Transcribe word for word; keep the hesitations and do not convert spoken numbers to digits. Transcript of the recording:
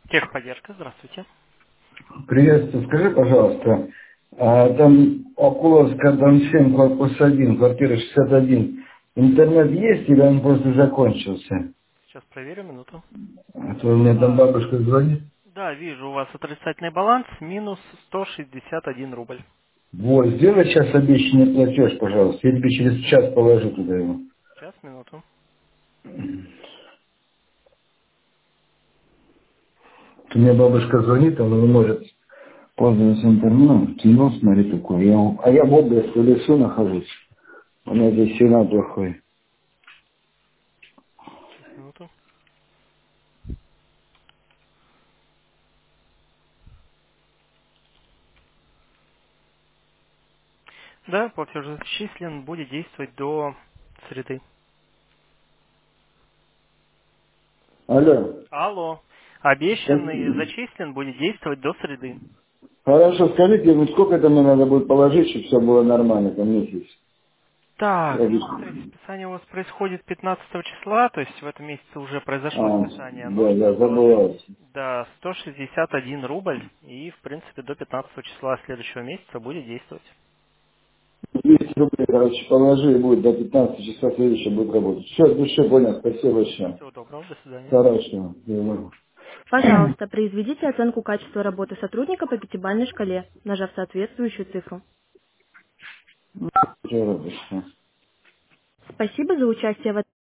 Техподдержка, здравствуйте. Приветствую. Скажи, пожалуйста, а там Окуловская, дом семь, корпус один, квартира шестьдесят один. Интернет есть или он просто закончился? Сейчас проверю минуту. А то у меня там А, бабушка звонит. да, вижу, у вас отрицательный баланс, минус сто шестьдесят один рубль. Вот, сделай сейчас обещанный платеж, пожалуйста. Я тебе через час положу туда его. Сейчас, минуту. У меня бабушка звонит, она не может пользоваться интернетом. Кино, смотри, такой. Я, а я в области, в лесу нахожусь. У меня здесь сигнал плохой. Сейчас, минуту. Да, платеж зачислен, будет действовать до среды. Алло. Алло. Обещанный зачислен, будет действовать до среды. Хорошо, скажите, ну сколько это мне надо будет положить, чтобы все было нормально, там месяц? Так, Я ну вижу. смотрите, списание у вас происходит пятнадцатого числа, то есть в этом месяце уже произошло А, списание. да, Нужно я положить, забывался. да, сто шестьдесят один рубль, и, в принципе, до пятнадцатого числа следующего месяца будет действовать. двести рублей, короче, положи, и будет до пятнадцатого числа следующее будет работать. Все, с души понял, спасибо большое. Всего доброго, до свидания. Хорошего. Всего. Пожалуйста, произведите оценку качества работы сотрудника по пятибалльной шкале, нажав соответствующую цифру. Всего доброго. Спасибо за участие в